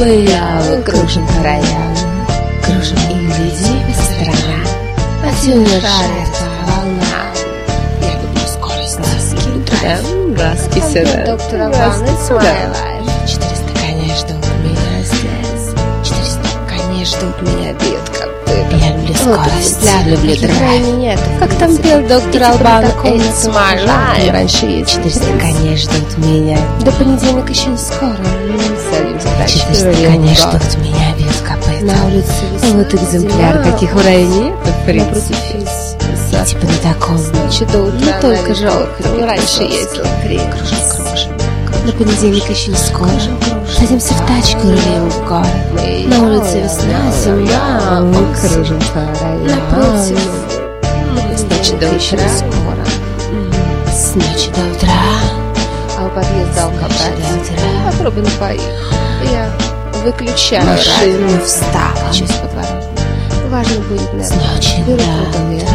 Мы кружим по району, кружим и глядим из страна. Отсюда шарит волна. Я люблю скорость. Глазки сюда. Доктор Албан, it's my life. 400 коней ждут меня здесь. 400 коней ждут меня, бьют копыта. Я люблю скорость, я люблю драйв. Как там пел доктор Албан, it's my life. Раньше есть 400 коней ждут меня. До понедельника еще не скоро. Садимся в тачку. 400 коней ждут меня, бьют копыта. На улице весна. Вот экземпляр, каких в районе. Напротив Типа на таком. ночи до утра. Не только жалко, раньше ездил. Кружим. До понедельника еще не скоро. Садимся в тачку, рулим в город. На улице весна, зима. Мы кружим по району. Напротив. С ночи до утра. Скоро. С ночи до утра. А у подъезда алкоголь. Попробуй напои. Я выключаю Машина радио. встала. Через подворот. Важно будет, наверное. С ночи до утра.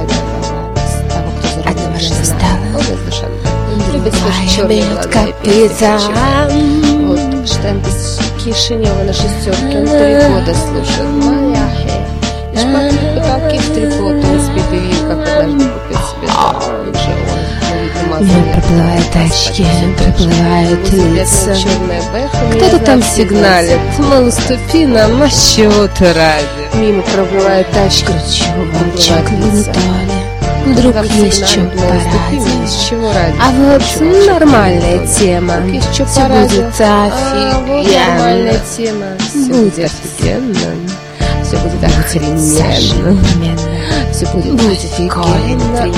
Одна машина встала. Любит слушать черные Бьют глаза и копыта. песни. Вот штемпель Кишинева на шестерке. Он 3 года слушает. Моя и шпаклевые потолки в 3 года. Он спит и видит, как однажды купит себе дом. Же он Мимо проплывают тачки, проплывают лица. Кто-то там сигналит, мол, уступи нам, а чего ты ради? Мимо проплывают тачки. Волчок на Толи. Вдруг есть что по радио. А вот нормальная тема. Все будет Нормальная офигенно. тема. Будет офигенно. Все будет охрененно. Все будет офигенно.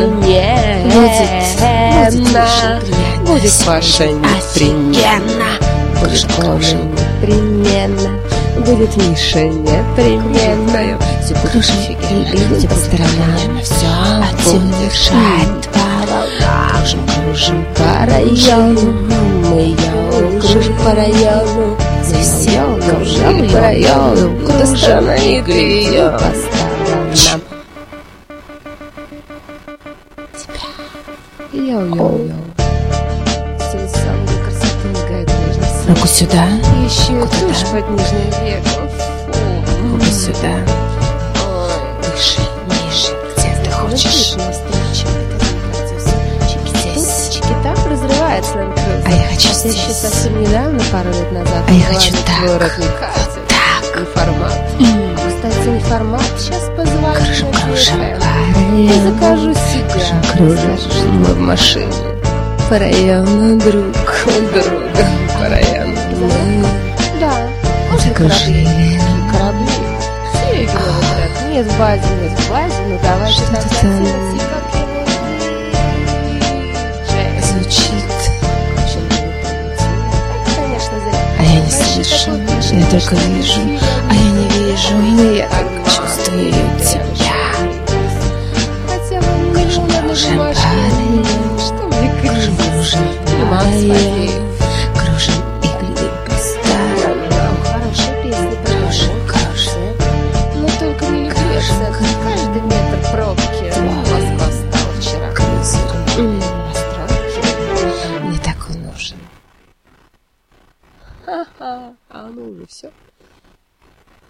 Будет ваша непременно. Будет Коша непременно. Будет Миша непременно. Все будет офигенно. Люди по сторонам. Все отсюда шарит волна. Кружим по району. Мы кружим по району. Совсем кружим по району. Куда страна не греет по сторонам. Йоу-йоу-йоу. Все самые красоты мигает нежность. Руку сюда. Еще тушь под нижнее веко. Руку сюда. Выше, ниже. Где ты хочешь? Здесь. Чикита разрывается на крыльце. А я хочу Еще здесь. совсем недавно, пару лет назад. А я хочу так. Вот Так. не формат. Кстати, не формат. Сейчас позвоню. Кружим Я закажу себя. кружим мы в машине. По району друг друга. По району. Да. Можно Закружили. корабли. Серьезно говорят. Нет в базе, ну давайте Что-то тогда там Тимати, как его диджей. звучит. Конечно, зря. А я не слышу. Я только вижу. А я не вижу. Я только чувствую тебя. Хотя бы миллион одной Кружим по бумажки. району. Что мне Кружим по району. Кружим и глядим по сторонам. Хорошая песня, Кружим. но только не любится. Каждый метр пробки. Москва стала вчера. Крузером. Расстройки. Мне так он нужен. А ну уже все.